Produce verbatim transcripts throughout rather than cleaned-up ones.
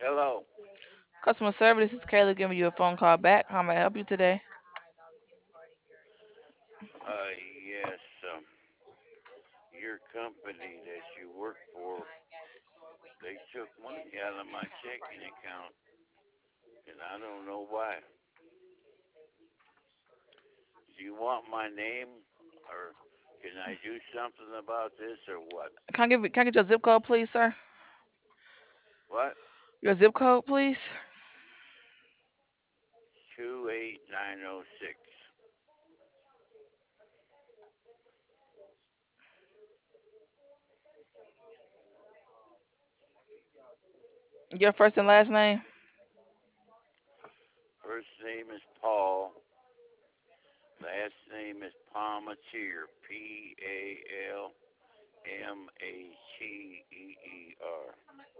Hello. Customer service, this is Kayla giving you a phone call back. How may I help you today? Uh, yes. Um, your company that you work for, they took money out of my checking account, and I don't know why. Do you want my name, or can I do something about this, or what? Can I give can I get your zip code, please, sir? What? Your zip code, please. Two eight nine zero six. Your first and last name. First name is Paul. Last name is Palmatier. P A L M A T E E R.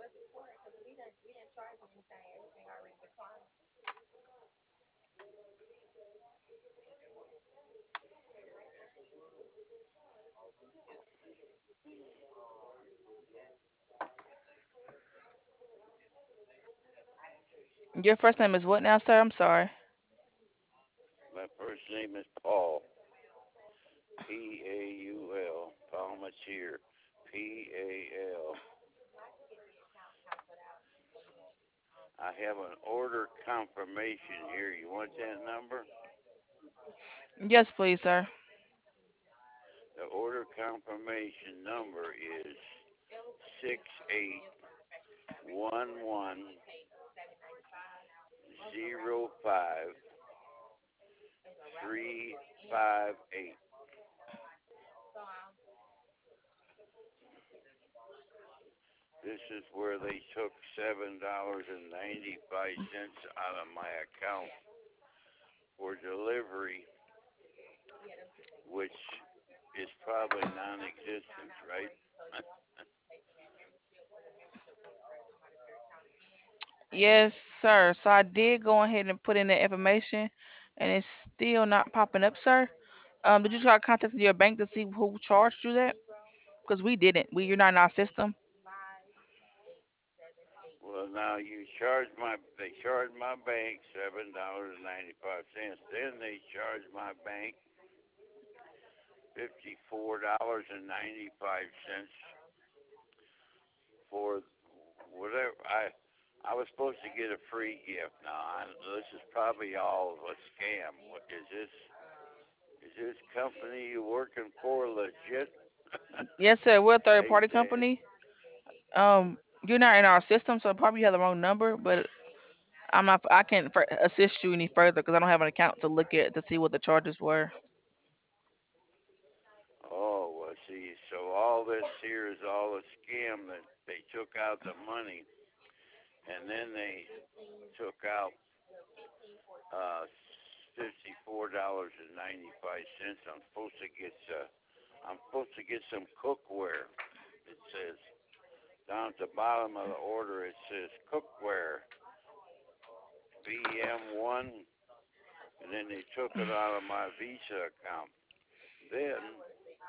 Your first name is what now, sir? I'm sorry. My first name is Paul. P A U L, Palmatier, P A L. I have an order confirmation here. You want that number? Yes, please, sir. The order confirmation number is six eight one one zero five three five eight. This is where they took seven dollars and ninety five cents out of my account for delivery, which is probably non-existent, right? Yes, sir. So I did go ahead and put in the information, and it's still not popping up, sir. Um, did you try contacting your bank to see who charged you that? Because we didn't. We You're not in our system. Well, now you charge my they charge my bank seven dollars and ninety five cents. Then they charge my bank fifty four dollars and ninety five cents for whatever I I was supposed to get a free gift. Now I, this is probably all a scam. What is this? Is this company you working for legit? Yes, sir. We're a third they party say, company. Um, you're not in our system, so probably you have the wrong number. But I'm not. I can't fur- assist you any further because I don't have an account to look at to see what the charges were. oh well, see, so all this here is all a scam that they took out the money and then they took out uh fifty four dollars and ninety five cents. I'm supposed to get uh I'm supposed to get some cookware. It says down at the bottom of the order it says cookware B M one, and then they took it out of my Visa account. Then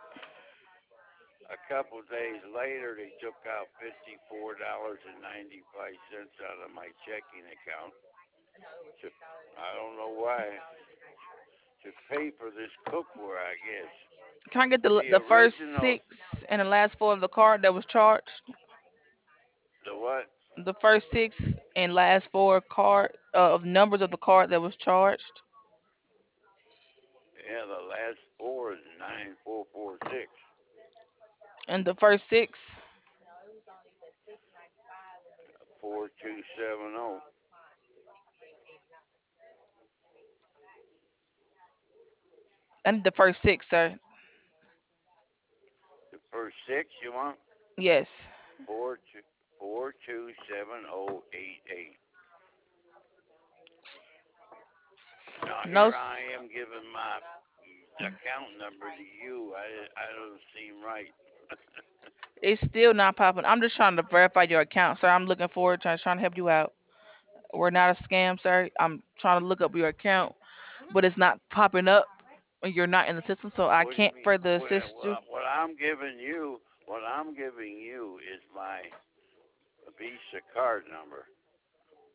a couple of days later they took out fifty four dollars and ninety five cents out of my checking account to I don't know why to pay for this cookware, I guess. Can I get the The the first original, six and the last four of the card that was charged? the what? The first six and last four card uh, of numbers of the card that was charged, Yeah, the last four is nine four four six and the first six four two seven zero. and the first six, sir. The first six you want? Yes. Four two four two seven zero eight eight. Now No, here s- I am giving my account number to you. I I don't seem right. it's still not popping. I'm just trying to verify your account, sir. I'm looking forward to trying to help you out. We're not a scam, sir. I'm trying to look up your account, but it's not popping up. You're not in the system, so I What do you can't mean? further What, assist you. what, what I'm giving you, what I'm giving you is my Visa card number.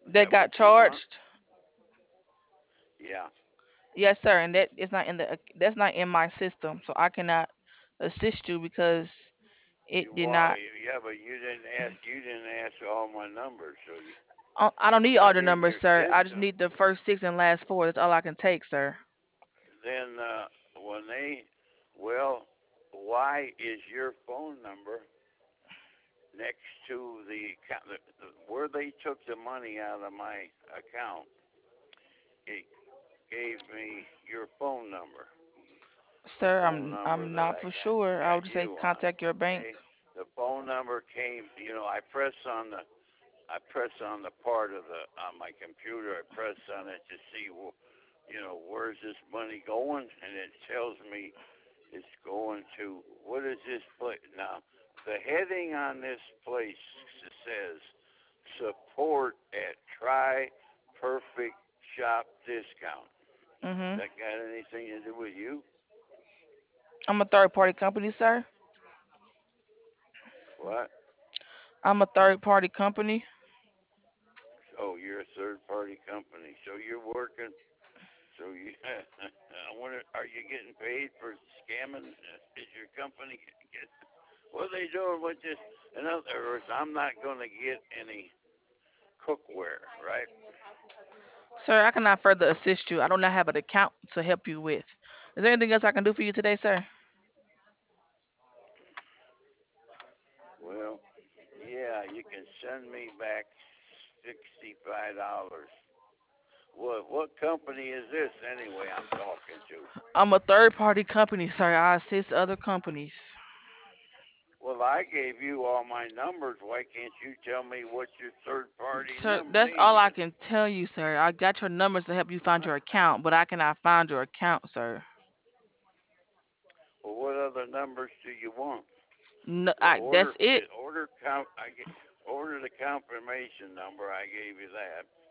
Is That that what got you want? charged. Yeah. Yes, sir, and that is not in the that's not in my system, so I cannot assist you because it You did wa- not. Yeah, but you didn't ask. You didn't ask all my numbers, so you, I I don't need I all the gave numbers, your sir. I just system. need the first six and last four. That's all I can take, sir. Then uh, when they, well, why is your phone number next to the account? The, the, where they took the money out of my account? It gave me your phone number, the Sir, phone I'm number I'm that not I for got sure. I got would just say you on. contact your bank. Okay, the phone number came. You know, I press on the I press on the part of the on my computer. I press on it to see, well, you know, where's this money going, and it tells me it's going to, what is this place now? The heading on this place says support at Try Perfect Shop Discount. Mhm. That got anything to do with you? I'm a third party company, sir. What? I'm a third party company. Oh, you're a third party company, so you're working. So you, I wonder, are you getting paid for scamming? Is your company get? What are they doing with this? In other words, I'm not going to get any cookware, right? Sir, I cannot further assist you. I do not have an account to help you with. Is there anything else I can do for you today, sir? Well, yeah, you can send me back sixty-five dollars. What what company is this anyway? I'm talking to. I'm a third party company, sir. I assist other companies. Well, I gave you all my numbers. Why can't you tell me what your third party Sir, num- that's name all I is? can tell you, sir. I got your numbers to help you find Huh? your account, but I cannot find your account, sir. Well, what other numbers do you want? No, The I, order that's it. the order count I get order the confirmation number. I gave you that.